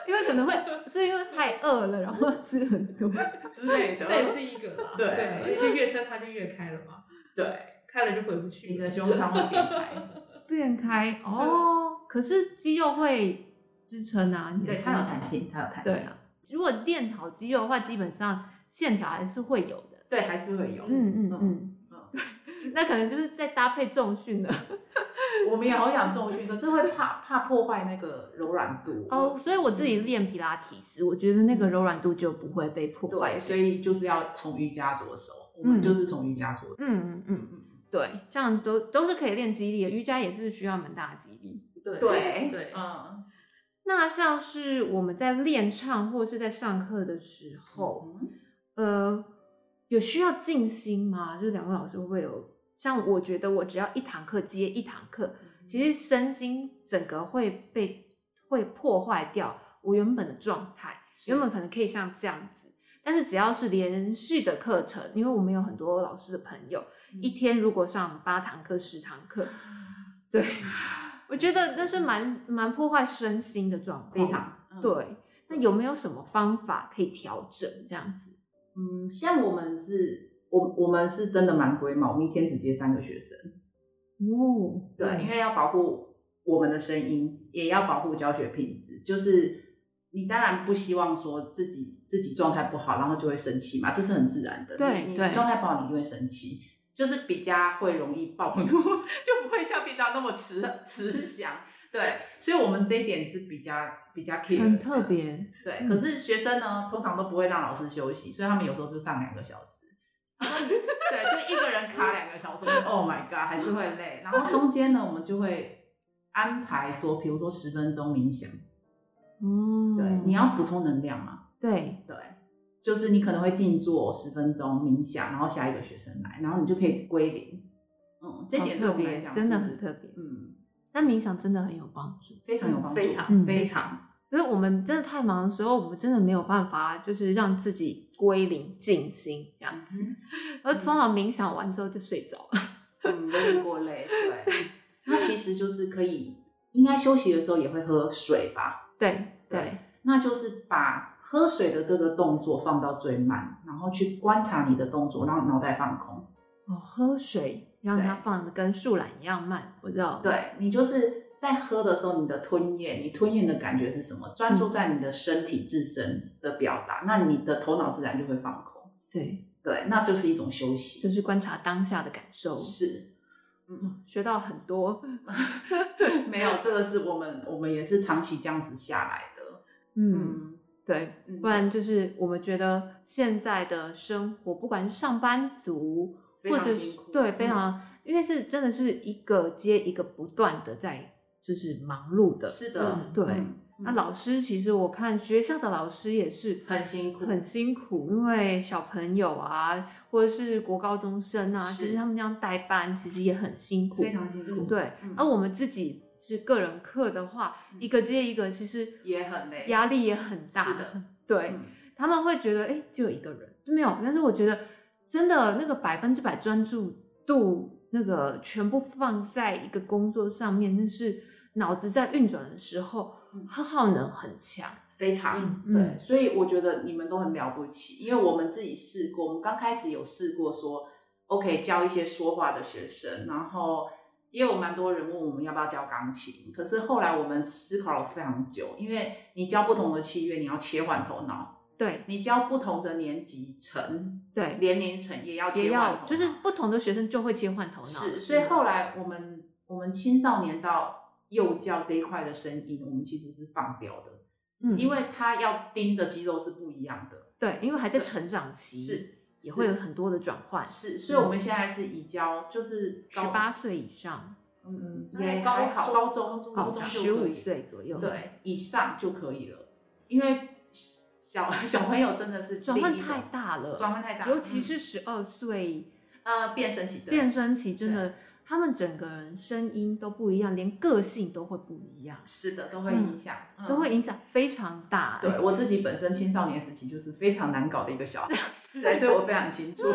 因为可能会是因为太饿了，然后吃很多之类的， 这也是一个啦。 对对，而且就越撑它就越开了嘛。 对， 开了就回不去了， 你的胸腔会变开， 变开哦。可是肌肉会支撑啊，你的对，它有弹性，它有弹性。 对，如果练好肌肉的话，基本上线条还是会有的。 对，还是会有。 嗯嗯嗯嗯，那可能就是再搭配重训了。 我们也好想重训，可是会怕怕破坏那个柔软度哦，所以我自己练皮拉提斯，我觉得那个柔软度就不会被破坏。 对，所以就是要从瑜伽着手，我们就是从瑜伽着手。 嗯嗯嗯嗯，对，这样都都是可以练肌力的，瑜伽也是需要蛮大的肌力。 对对对， 嗯。 那像是我们在练唱或是在上课的时候，嗯、呃，有需要静心吗？就是两位老师会不会有？像我觉得我只要一堂课接一堂课，嗯、其实身心整个会被会破坏掉我原本的状态，原本可能可以像这样子，但是只要是连续的课程，因为我们有很多老师的朋友，嗯、一天如果上八堂课、十堂课，对。我觉得那是蛮蛮破坏身心的状况， 非常、 嗯、对。那有没有什么方法可以调整这样子？ 嗯，像我们是，我我们是真的蛮龟毛，我们一天只接三个学生。 哦， 对，嗯、因为要保护我们的声音，也要保护教学品质。就是你当然不希望说自己自己状态不好，然后就会生气嘛，这是很自然的。 对， 你状态不好，你一定会生气。就是比较会容易暴怒，就不会像平常那么慈慈祥，对，所以我们这一点是比较比较 care 的， 很特别， 对。 嗯、 可是学生呢，通常都不会让老师休息，所以他们有时候就上两个小时，对，就一个人卡两个小时 ，Oh my god， 还是会累。然后中间呢，我们就会安排说，比如说十分钟冥想， 哦， 对，你要补充能量嘛， 对对。就是你可能会静坐十分钟冥想，然后下一个学生来，然后你就可以归零。嗯，这点对我们来讲真的很特别。 嗯， 但冥想真的很有帮助， 非常有帮助， 非常、 嗯、 非常。 因为我们真的太忙的时候，我们真的没有办法，就是让自己归零静心这样子。嗯、然后通常冥想完之后就睡着了， 嗯，有点过累。对，那其实就是可以，应该休息的时候也会喝水吧？ 对对， 那就是把喝水的这个动作放到最慢，然后去观察你的动作，让脑袋放空。 哦，喝水让它放的跟树懒一样慢，我知道。 对，你就是在喝的时候，你的吞咽，你吞咽的感觉是什么？专注在你的身体自身的表达，嗯、那你的头脑自然就会放空。 对对，那就是一种休息， 就是观察当下的感受。 是， 嗯，学到很多。 没有，这个是我们我们也是长期这样子下来的。 嗯。嗯对，不然就是我们觉得现在的生活，不管是上班族，或者是对非常，嗯、因为是真的是一个接一个不断的在就是忙碌的， 是的， 嗯、对。嗯、那老师其实我看学校的老师也是很辛苦， 很辛苦，因为小朋友啊，或者是国高中生啊，其实他们这样带班，其实也很辛苦， 非常辛苦。 对，而、嗯、我们自己。是个人课的话，嗯、一个接一个，其实也很累， 压力也很大。 是的， 对、嗯、他们会觉得，哎、欸，只有一个人没有。但是我觉得，真的那个百分之百专注度，那个全部放在一个工作上面，那是脑子在运转的时候，嗯、耗能很强， 非常、嗯、对。所以我觉得你们都很了不起，因为我们自己试过，我们刚开始有试过说 ，OK， 教一些说话的学生，然后。也有蛮多人问我们要不要教钢琴，可是后来我们思考了非常久，因为你教不同的器乐，你要切换头脑， 对， 你教不同的年级层， 对， 年龄层也要切换头脑， 就是不同的学生就会切换头脑。 是，所以后来我们我们青少年到幼教这一块的声音，我们其实是放掉的，嗯，因为他要盯的肌肉是不一样的， 对，因为还在成长期，是。也会有很多的转换， 是，所以我们现在是以教就是十八岁以上， 嗯，也还好，高中高中十五岁左右， 对，以上就可以了，因为小小朋友真的是转换太大了， 转换太大， 尤其是十二岁， 呃，变声期， 变声期真的，他们整个人声音都不一样，连个性都会不一样， 是的，都会影响， 都会影响非常大。 对，我自己本身青少年时期就是非常难搞的一个小孩。对，所以我非常清楚，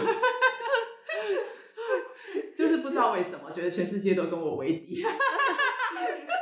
就是不知道为什么，觉得全世界都跟我为敌。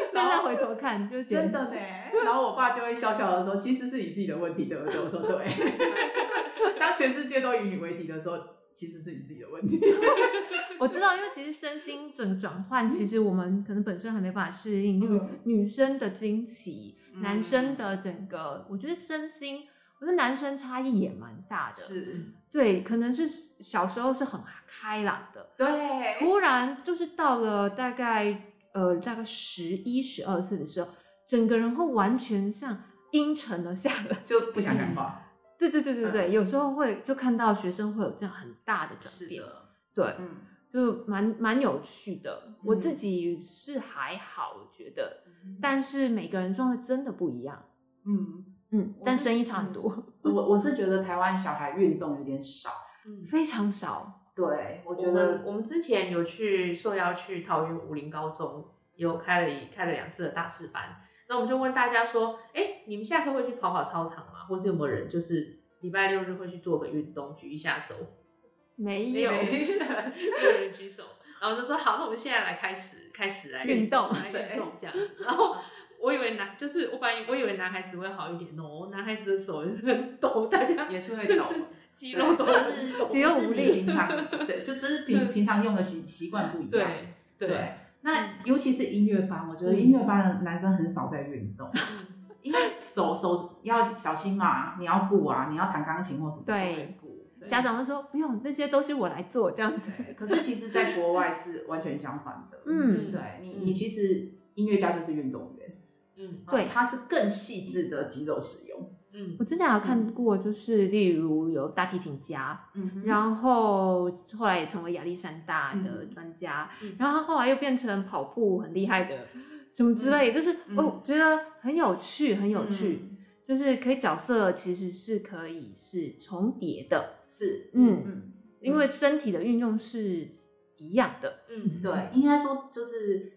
现在回头看就真的呢。然后我爸就会笑笑的说，其实是你自己的问题，对不对？我说对。当全世界都与你为敌的时候，其实是你自己的问题。 我知道，因为其实身心整个转换，其实我们可能本身还没办法适应。例如女生的经期， 嗯、 男生的整个，我觉得身心，我觉得男生差异也蛮大的。 是， 对，可能是小时候是很开朗的， 对， 突然就是到了大概呃大概十一、十二岁的时候，整个人会完全像阴沉了下来， 就不想讲话。 嗯对对对对对， 嗯、 有时候会就看到学生会有这样很大的转变，对，嗯，就蛮蛮有趣的。嗯、我自己是还好，我觉得，嗯、但是每个人状态真的不一样，嗯嗯，但生意差很多。 嗯、我我是觉得台湾小孩运动有点少， 嗯，非常少。 对，我觉得我们我们之前有去受邀去桃园武林高中，有开了开了两次的大师班。那我们就问大家说，哎，你们下课会去跑跑操场吗？或是有没有人就是礼拜六日会去做个运动，举一下手？ 没有， 有， 没有人举手。然后就说好，那我们现在来开始开始来运动， 来运动这样子。然后我以为男就是我本来我以为男孩子会好一点哦，男孩子的手也是很抖，大家也是会抖， 肌肉都是只有无力。 平常对，就不是平平常用的习习惯不一样。 对 对, 对。 那尤其是音乐班，我觉得音乐班的男生很少在运动，嗯、因为手手要小心嘛，你要顾啊，你要弹钢琴或什么， 对，家长会说不用，那些都是我来做这样子。 可是其实，在国外是完全相反的。嗯，对你，你其实音乐家就是运动员，嗯，对，他是更细致的肌肉使用。 嗯，我之前有看过，就是例如有大提琴家，嗯，然后后来也成为亚历山大的专家，嗯、然后他后来又变成跑步很厉害的，什么之类的，嗯、就是我、哦、觉得很有趣，很有趣，嗯、就是可以角色其实是可以是重叠的， 是， 嗯嗯，因为身体的运用是一样的， 嗯，对，应该说就是。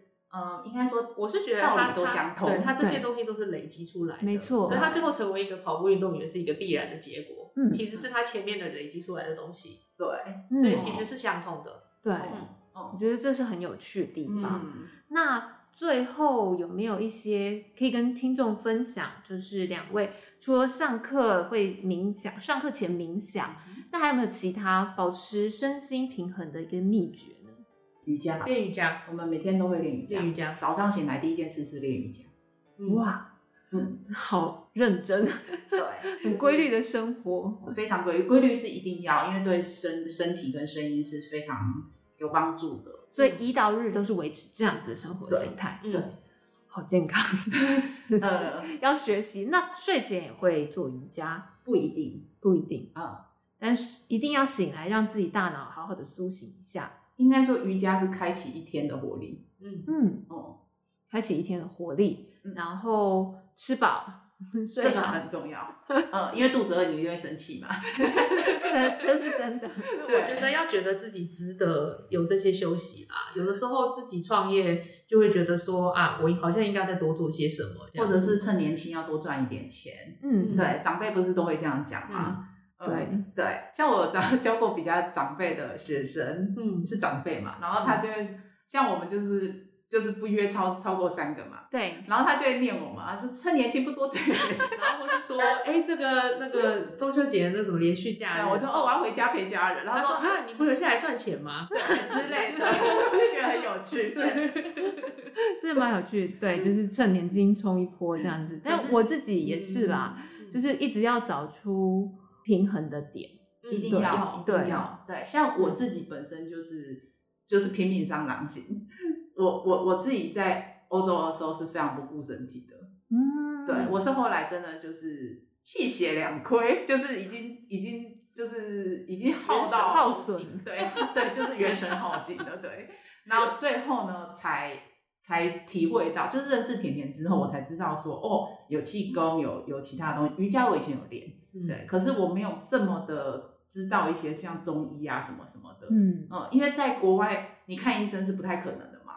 嗯，应该说， 我是觉得道理都相同， 对，它这些东西都是累积出来的， 没错。 所以它最后成为一个跑步运动员是一个必然的结果，嗯，其实是他前面的累积出来的东西， 对， 所以其实是相同的， 对，嗯，我觉得这是很有趣的地方。嗯、那最后有没有一些可以跟听众分享？就是两位除了上课会冥想，上课前冥想，嗯、那还有没有其他保持身心平衡的一个秘诀？ 瑜伽， 练瑜伽， 我们每天都会练瑜伽。 练瑜伽， 早上醒来第一件事是练瑜伽。 嗯、哇，嗯，好认真， 对， 很规律的生活， 非常规律。规律是一定要，因为对身身体跟声音是非常有帮助的。 所以一到日都是维持这样子的生活形态， 对，嗯、 好健康。呃，要学习。那睡前也会做瑜伽？ 不一定， 不一定啊、嗯， 但是一定要醒来，让自己大脑好好的苏醒一下。 应该说瑜伽是开启一天的活力， 嗯嗯哦，开启一天的活力，嗯、然后吃饱， 这个很重要，嗯，因为肚子饿你就会生气嘛， 这这是真的。 我觉得要觉得自己值得有这些休息啦，有的时候自己创业就会觉得说啊，我好像应该再多做些什么， 或者是趁年轻要多赚一点钱，嗯，对，长辈不是都会这样讲吗？嗯对、 嗯、对，像我教教过比较长辈的学生，嗯，是长辈嘛，然后他就会、嗯、像我们就是就是不约超超过三个嘛， 对， 然后他就会念我们，他说趁年轻不多赚点钱， 然后或是说，哎，那个那个中秋节那什么连续假日， 我说哦我要回家陪家人，然后他说啊你不留下来赚钱吗？ 之类的，我就觉得很有趣， 对，真的蛮有趣，对，就是趁年轻冲一波这样子，但我自己也是啦，嗯、就是一直要找出平衡的点， 一定要，一定要，对，像我自己本身就是就是拼命伤狼型，我我我自己在欧洲的时候是非常不顾身体的，嗯，对，我是后来真的就是气血两亏，就是已经已经就是已经耗到耗损， 对对，就是元神耗尽了，对，然后最后呢才才体会到，就是认识甜甜之后，我才知道说哦，有气功，有有其他的东西，瑜伽我以前有练。对，可是我没有这么的知道一些像中医啊什么什么的，嗯嗯，因为在国外你看医生是不太可能的嘛，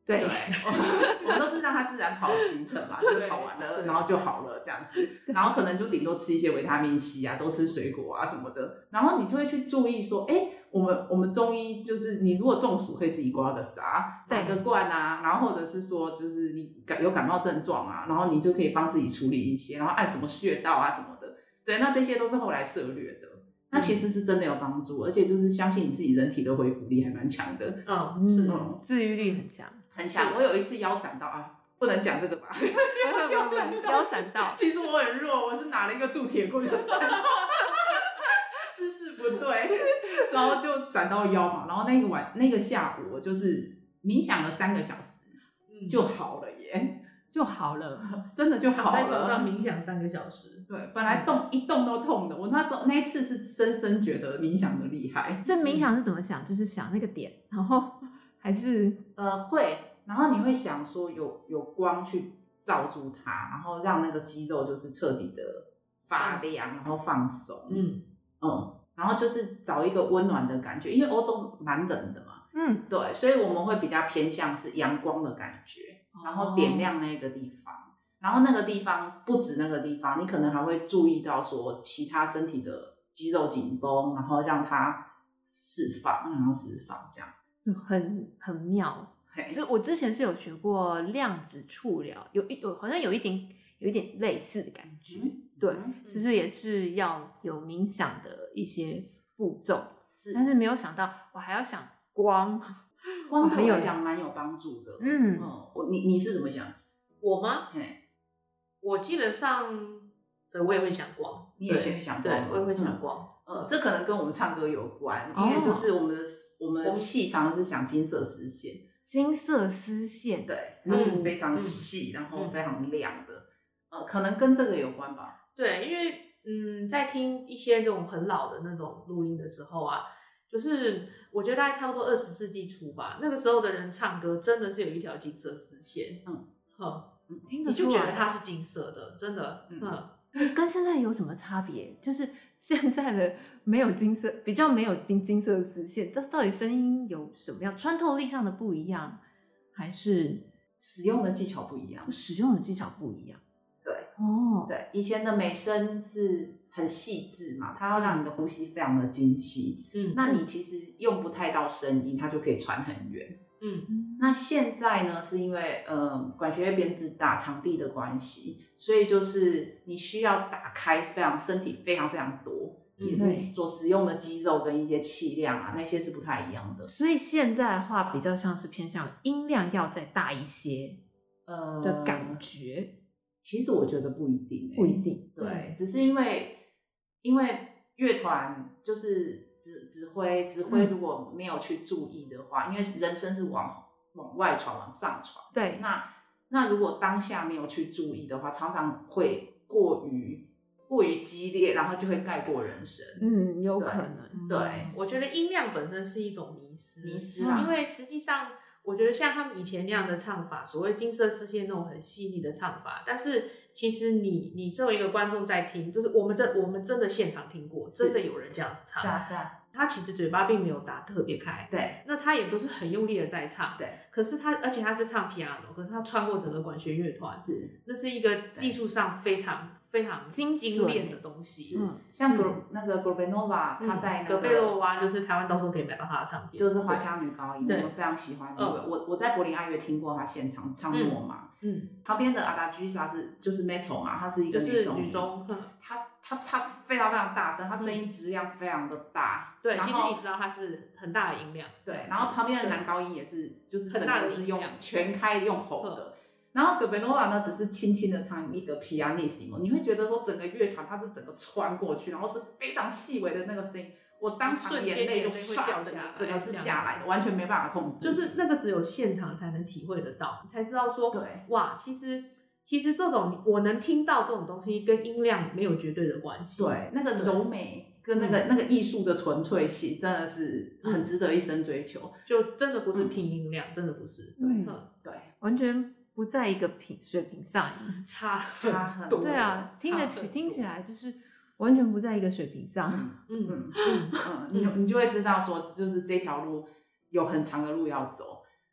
对， 我们都是让它自然跑行程嘛，就是跑完了然后就好了这样子，然后可能就顶多吃一些维他命 C 啊，多吃水果啊什么的，然后你就会去注意说，哎，我们我们中医就是你如果中暑可以自己刮个痧，打个罐啊，然后或者是说就是你感有感冒症状啊，然后你就可以帮自己处理一些，然后按什么穴道啊什么的，对，那这些都是后来涉略的。那其实是真的有帮助，而且就是相信你自己人体的恢复力还蛮强的。 嗯，是， 嗯，治愈力很强， 很强。我有一次腰闪到啊，不能讲这个吧？ 腰闪到，腰闪到。 其实我很弱，我是拿了一个铸铁棍就闪到，姿势不对，然后就闪到腰嘛。然后那个晚那个下午，我就是冥想了三个小时，嗯、就好了耶。 就好了， 真的就好了。 在床上冥想三个小时， 对，本来动、嗯、一动都痛的。我那时候那一次是深深觉得冥想的厉害。 这冥想是怎么想？就是想那个点，然后还是呃会，然后你会想说有有光去照住它，然后让那个肌肉就是彻底的发亮，然后放松。嗯嗯，然后就是找一个温暖的感觉，因为欧洲蛮冷的嘛。嗯，对，所以我们会比较偏向是阳光的感觉。然后点亮那个地方、哦、然后那个地方不止那个地方，你可能还会注意到说其他身体的肌肉紧绷，然后让它释放，让它释放，这样很很妙。其我之前是有学过量子触疗，有一有好像有一点有一点类似的感觉，嗯、对、嗯，就是也是要有冥想的一些步骤，是，但是没有想到我还要想光。 光对我来讲蛮有帮助的，嗯，嗯我你你是怎么想？ 我吗？我基本上，对我也会想光， 你也会想光， 对，我也会想光。 嗯，呃，这可能跟我们唱歌有关，因为就是我们的、哦、我们的气常常是想金色丝线， 金色丝线， 对，它是非常细，嗯、然后非常亮的，呃，可能跟这个有关吧。 对，因为嗯，在听一些这种很老的那种录音的时候啊。就是我觉得大概差不多二十世纪初吧，那个时候的人唱歌真的是有一条金色丝线，嗯，哼， 听得出来， 你就觉得它是金色的，真的， 嗯，跟现在有什么差别？就是现在的没有金色，比较没有金金色的丝线，这到底声音有什么样？穿透力上的不一样，还是使用的技巧不一样？ 使用的技巧不一样， 对，哦，对，以前的美声是很细致嘛，它要让你的呼吸非常的精细，嗯，那你其实用不太到声音，它就可以传很远，嗯，那现在呢，是因为呃管弦乐编制大，场地的关系，所以就是你需要打开非常身体非常非常多，嗯，你所使用的肌肉跟一些气量啊，那些是不太一样的， 所以现在的话比较像是偏向音量要再大一些，呃的感觉，呃、 其实我觉得不一定、欸， 不一定， 对，嗯、只是因为。因为乐团就是指指挥，指挥如果没有去注意的话，嗯、因为人声是往往外传、往上传， 对， 那那如果当下没有去注意的话，常常会过于过于激烈，然后就会盖过人声。 嗯，有可能。 对， 嗯、我觉得音量本身是一种迷思， 迷思啊， 因为实际上。我觉得像他们以前那样的唱法，所谓金色丝线那种很细腻的唱法，但是其实你你身为一个观众在听，就是我们这我们真的现场听过，真的有人这样子唱， 是啊是啊， 他其实嘴巴并没有打特别开， 对， 那他也不是很用力的在唱， 对， 可是他而且他是唱 piano， 可是他穿过整个管弦乐团，是，那是一个技术上非常非常精精炼的东西， 嗯，像格、嗯、那个 Gorbenova， 他在那个格贝洛娃，就是台湾到时候可以买到他的唱片， 就是花腔女高音，我们非常喜欢、那个嗯、我我在柏林爱乐听过他现场唱诺嘛，嗯，嗯旁边的阿达居萨是就是 Metal 嘛，她是一个女中， 女中， 她她唱非常非常大声，她声音质量非常的大， 嗯、对，其实你知道她是很大的音量， 对，然后旁边的男高音也是，就是整个是用全开用吼的。然后 Gorbenova 呢，只是轻轻的唱一个 pianissimo， 你会觉得说整个乐团它是整个穿过去，然后是非常细微的那个声音，我当场眼泪就唰，整个整个是下来的，完全没办法控制。 就是那个只有现场才能体会得到，才知道说， 对， 哇，其实其实这种我能听到这种东西跟音量没有绝对的关系， 对，那个柔美跟那个、嗯、那个艺术的纯粹性，真的是很值得一生追求， 就真的不是拼音量，嗯、真的不是，对、 嗯嗯、 对， 完全。不在一个平水平上， 差差很多。 对啊，听得起听起来就是完全不在一个水平上。 嗯嗯嗯嗯，你你就会知道说，就是这条路有很长的路要走。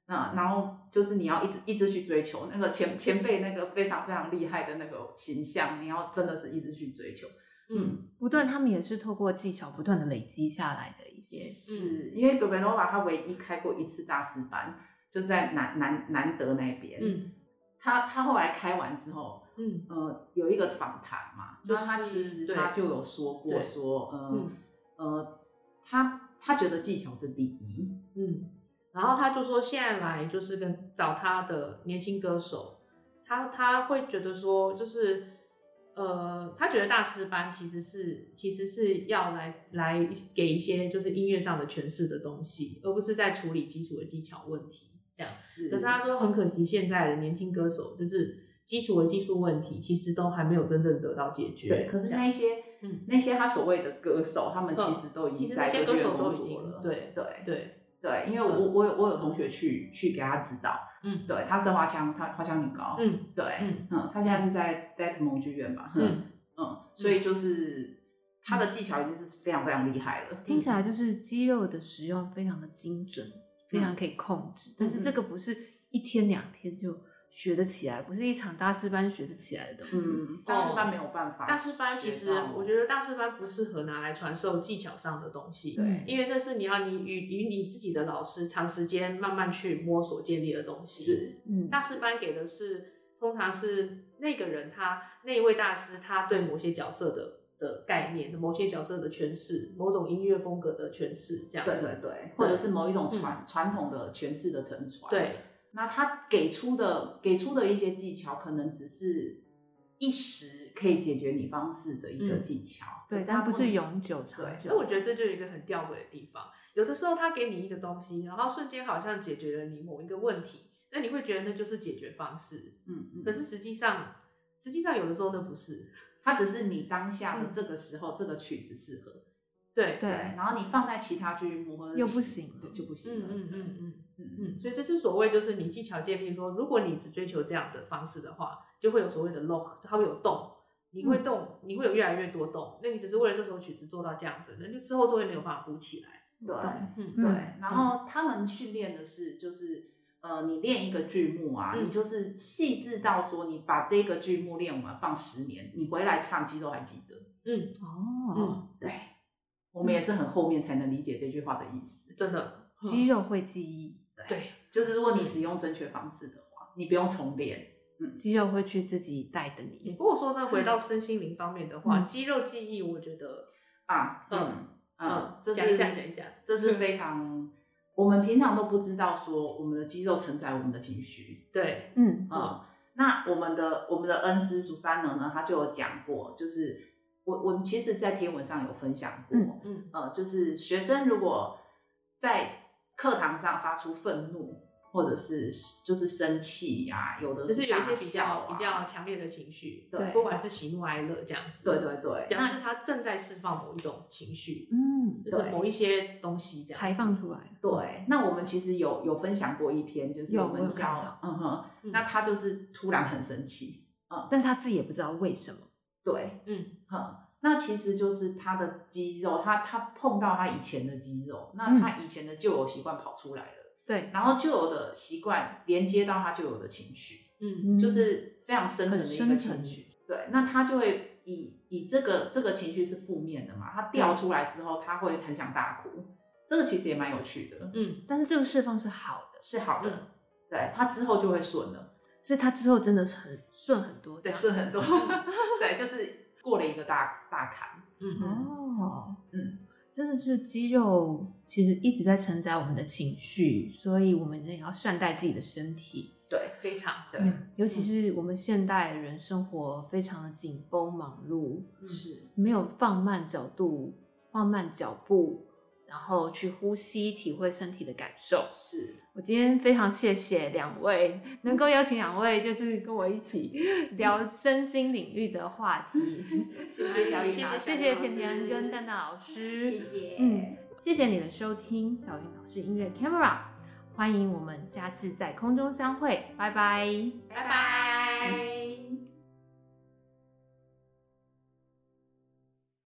嗯，然后就是你要一直一直去追求那个前前辈那个非常非常厉害的那个形象，你要真的是一直去追求。 嗯，不断，他们也是透过技巧不断的累积下来的一些。 是因为 Gebenova 他唯一开过一次大师班，就是在南南南德那边。嗯，他他后来开完之后，嗯呃，有一个访谈嘛，就是他其实他就有说过说，呃、嗯、呃，他他觉得技巧是第一。 嗯，然后他就说现在来就是跟找他的年轻歌手，他他会觉得说就是。呃，他觉得大师班其实是其实是要来来给一些就是音乐上的诠释的东西，而不是在处理基础的技巧问题这样。是。可是他说很可惜，现在的年轻歌手就是基础的技术问题，其实都还没有真正得到解决。 对，可是那一些嗯那些他所谓的歌手，他们其实都已经在歌剧工作了。 对对对对，因为我我有我有同学去去给他指导。嗯，对，他是花腔，他花腔很高。嗯，对，嗯嗯，他现在是在 Detmold 剧院吧。嗯嗯，所以就是他的技巧已经是非常非常厉害了。 听起来就是肌肉的使用非常的精准，非常可以控制。但是这个不是一天两天就学得起来，不是一场大师班学得起来的东西。 嗯，大师班没有办法。 大师班其实我觉得大师班不适合拿来传授技巧上的东西，对，因为那是你要你与与你自己的老师长时间慢慢去摸索建立的东西。是，嗯，大师班给的是通常是那个人他那一位大师他对某些角色的的概念、某些角色的诠释、某种音乐风格的诠释，这样子。 对对对，或者是某一种传传、嗯、统的诠释的承传。 对。 那他给出的给出的一些技巧，可能只是一时可以解决你方式的一个技巧， 嗯、对，但不是永久长久。 那我觉得这就是一个很吊诡的地方。有的时候他给你一个东西，然后瞬间好像解决了你某一个问题，那你会觉得那就是解决方式。嗯嗯。可是实际上，实际上有的时候那不是， 它只是你当下的这个时候、嗯、这个曲子适合。 对对，然后你放在其他剧目或者又不行， 就不行了。嗯嗯嗯嗯嗯嗯，所以这就是所谓就是你技巧建立说，如果你只追求这样的方式的话，就会有所谓的 lock， 它会有洞，你会动，嗯、你会有越来越多洞。那你只是为了这首曲子做到这样子，那就之后就会没有办法补起来。 对，嗯对。然后他们训练的是就是呃，你练一个剧目啊，嗯、你就是细致到说，你把这个剧目练完放十年，你回来唱肌肉还记得。嗯哦，嗯对。我们也是很后面才能理解这句话的意思， 真的， 肌肉会记忆， 对，就是如果你使用正确方式的话，你不用重练， 嗯，肌肉会去自己带着你。 不过说真的，回到身心灵方面的话，嗯、肌肉记忆，我觉得啊，嗯嗯，这是讲一下讲一下， 这是非常我们平常都不知道，说我们的肌肉承载我们的情绪， 对， 嗯嗯，那我们的我们的恩师苏珊娜呢，他就有讲过，就是。我我们其实，在天文上有分享过，嗯嗯，呃，就是学生如果在课堂上发出愤怒，或者是就是生气呀、啊，有的是就是有一些比较比较强烈的情绪，对，不管是喜怒哀乐这样子， 对对对， 表示他正在释放某一种情绪，嗯，对，某一些东西这样排放出来。 对，那我们其实有有分享过一篇，就是我们教，嗯哼，嗯那他就是突然很生气， 嗯，但他自己也不知道为什么。 对，嗯，哼，那其实就是他的肌肉，他他碰到他以前的肌肉，那他以前的旧有习惯跑出来了， 对， 然后旧有的习惯连接到他旧有的情绪，嗯，就是非常深层的一个情绪，对，那他就会以以这个这个情绪是负面的嘛，他掉出来之后，他会很想大哭，这个其实也蛮有趣的， 嗯，但是这个释放是好的， 是好的，嗯、对，他之后就会顺了。 所以他之后真的很顺很多， 对，顺很多，对，就是过了一个大大坎。 嗯哦，嗯，真的是肌肉其实一直在承载我们的情绪，所以我们也要善待自己的身体。 对， 非常对、 嗯，尤其是我们现代人生活非常的紧绷忙碌， 是没有放慢角度、放慢脚步，然后去呼吸，体会身体的感受。 是我今天非常谢谢两位，能够邀请两位就是跟我一起聊身心领域的话题。 谢谢小云老师， 谢谢甜甜跟蛋蛋老师， 谢谢， 嗯，谢谢你的收听，小云老师音乐 Camera， 欢迎我们下次在空中相会，拜拜， 拜拜。